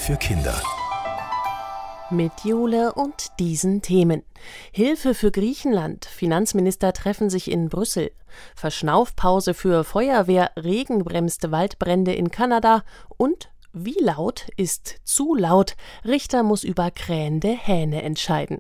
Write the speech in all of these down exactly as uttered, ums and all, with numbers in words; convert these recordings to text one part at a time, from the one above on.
für Kinder. Mit Jule und diesen Themen. Hilfe für Griechenland. Finanzminister treffen sich in Brüssel. Verschnaufpause für Feuerwehr. Regen bremst Waldbrände in Kanada. Und wie laut ist zu laut? Richter muss über krähende Hähne entscheiden.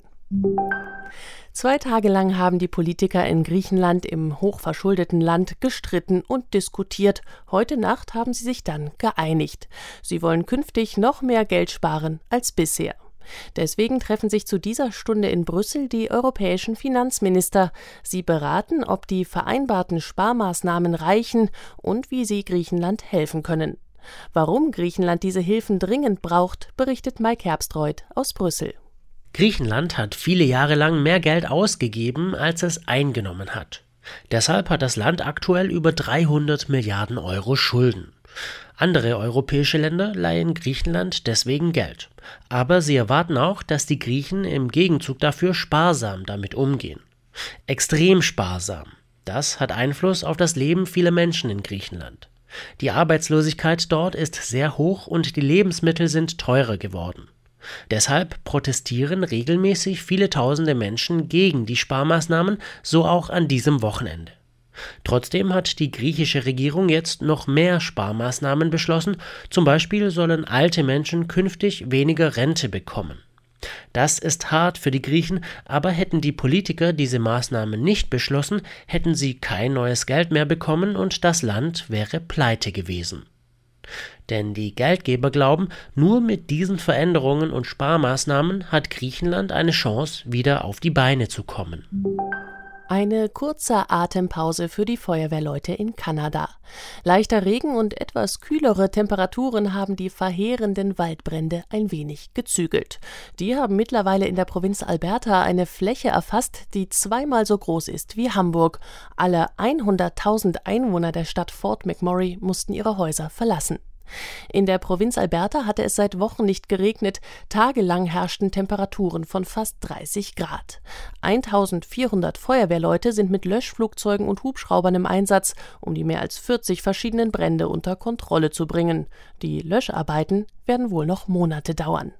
Zwei Tage lang haben die Politiker in Griechenland, im hochverschuldeten Land, gestritten und diskutiert. Heute Nacht haben sie sich dann geeinigt. Sie wollen künftig noch mehr Geld sparen als bisher. Deswegen treffen sich zu dieser Stunde in Brüssel die europäischen Finanzminister. Sie beraten, ob die vereinbarten Sparmaßnahmen reichen und wie sie Griechenland helfen können. Warum Griechenland diese Hilfen dringend braucht, berichtet Mike Herbstreuth aus Brüssel. Griechenland hat viele Jahre lang mehr Geld ausgegeben, als es eingenommen hat. Deshalb hat das Land aktuell über dreihundert Milliarden Euro Schulden. Andere europäische Länder leihen Griechenland deswegen Geld. Aber sie erwarten auch, dass die Griechen im Gegenzug dafür sparsam damit umgehen. Extrem sparsam. Das hat Einfluss auf das Leben vieler Menschen in Griechenland. Die Arbeitslosigkeit dort ist sehr hoch und die Lebensmittel sind teurer geworden. Deshalb protestieren regelmäßig viele tausende Menschen gegen die Sparmaßnahmen, so auch an diesem Wochenende. Trotzdem hat die griechische Regierung jetzt noch mehr Sparmaßnahmen beschlossen. Zum Beispiel sollen alte Menschen künftig weniger Rente bekommen. Das ist hart für die Griechen, aber hätten die Politiker diese Maßnahmen nicht beschlossen, hätten sie kein neues Geld mehr bekommen und das Land wäre pleite gewesen. Denn die Geldgeber glauben, nur mit diesen Veränderungen und Sparmaßnahmen hat Griechenland eine Chance, wieder auf die Beine zu kommen. Eine kurze Atempause für die Feuerwehrleute in Kanada. Leichter Regen und etwas kühlere Temperaturen haben die verheerenden Waldbrände ein wenig gezügelt. Die haben mittlerweile in der Provinz Alberta eine Fläche erfasst, die zweimal so groß ist wie Hamburg. Alle hunderttausend Einwohner der Stadt Fort McMurray mussten ihre Häuser verlassen. In der Provinz Alberta hatte es seit Wochen nicht geregnet. Tagelang herrschten Temperaturen von fast dreißig Grad. eintausendvierhundert Feuerwehrleute sind mit Löschflugzeugen und Hubschraubern im Einsatz, um die mehr als vierzig verschiedenen Brände unter Kontrolle zu bringen. Die Löscharbeiten werden wohl noch Monate dauern.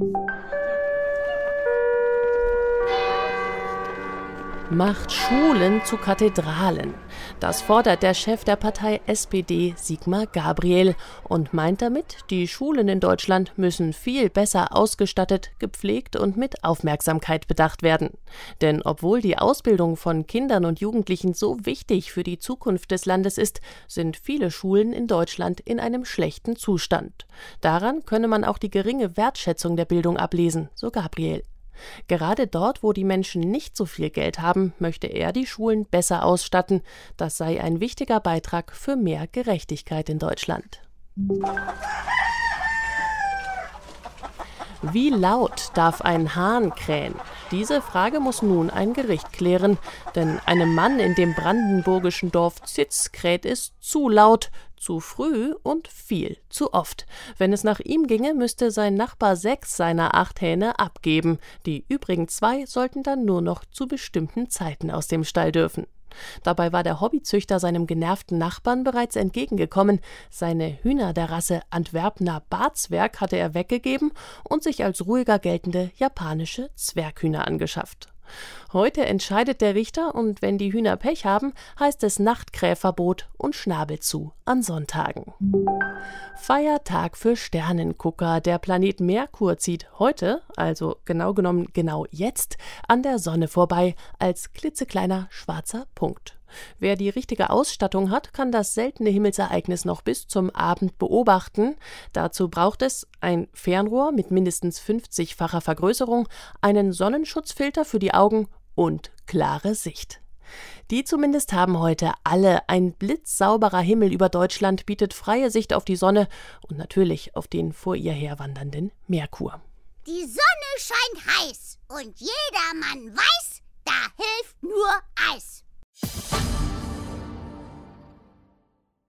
Macht Schulen zu Kathedralen. Das fordert der Chef der Partei S P D, Sigmar Gabriel, und meint damit, die Schulen in Deutschland müssen viel besser ausgestattet, gepflegt und mit Aufmerksamkeit bedacht werden. Denn obwohl die Ausbildung von Kindern und Jugendlichen so wichtig für die Zukunft des Landes ist, sind viele Schulen in Deutschland in einem schlechten Zustand. Daran könne man auch die geringe Wertschätzung der Bildung ablesen, so Gabriel. Gerade dort, wo die Menschen nicht so viel Geld haben, möchte er die Schulen besser ausstatten. Das sei ein wichtiger Beitrag für mehr Gerechtigkeit in Deutschland. Wie laut darf ein Hahn krähen? Diese Frage muss nun ein Gericht klären, denn einem Mann in dem brandenburgischen Dorf Zitz kräht es zu laut, zu früh und viel zu oft. Wenn es nach ihm ginge, müsste sein Nachbar sechs seiner acht Hähne abgeben. Die übrigen zwei sollten dann nur noch zu bestimmten Zeiten aus dem Stall dürfen. Dabei war der Hobbyzüchter seinem genervten Nachbarn bereits entgegengekommen. Seine Hühner der Rasse Antwerpner Barzwerg hatte er weggegeben und sich als ruhiger geltende japanische Zwerghühner angeschafft. Heute entscheidet der Richter und wenn die Hühner Pech haben, heißt es Nachtkrähverbot und Schnabel zu an Sonntagen. Feiertag für Sternengucker. Der Planet Merkur zieht heute, also genau genommen genau jetzt, an der Sonne vorbei als klitzekleiner schwarzer Punkt. Wer die richtige Ausstattung hat, kann das seltene Himmelsereignis noch bis zum Abend beobachten. Dazu braucht es ein Fernrohr mit mindestens fünfzigfacher Vergrößerung, einen Sonnenschutzfilter für die Augen und klare Sicht. Die zumindest haben heute alle. Ein blitzsauberer Himmel über Deutschland bietet freie Sicht auf die Sonne und natürlich auf den vor ihr herwandernden Merkur. Die Sonne scheint heiß und jedermann weiß, da hilft nur Eis.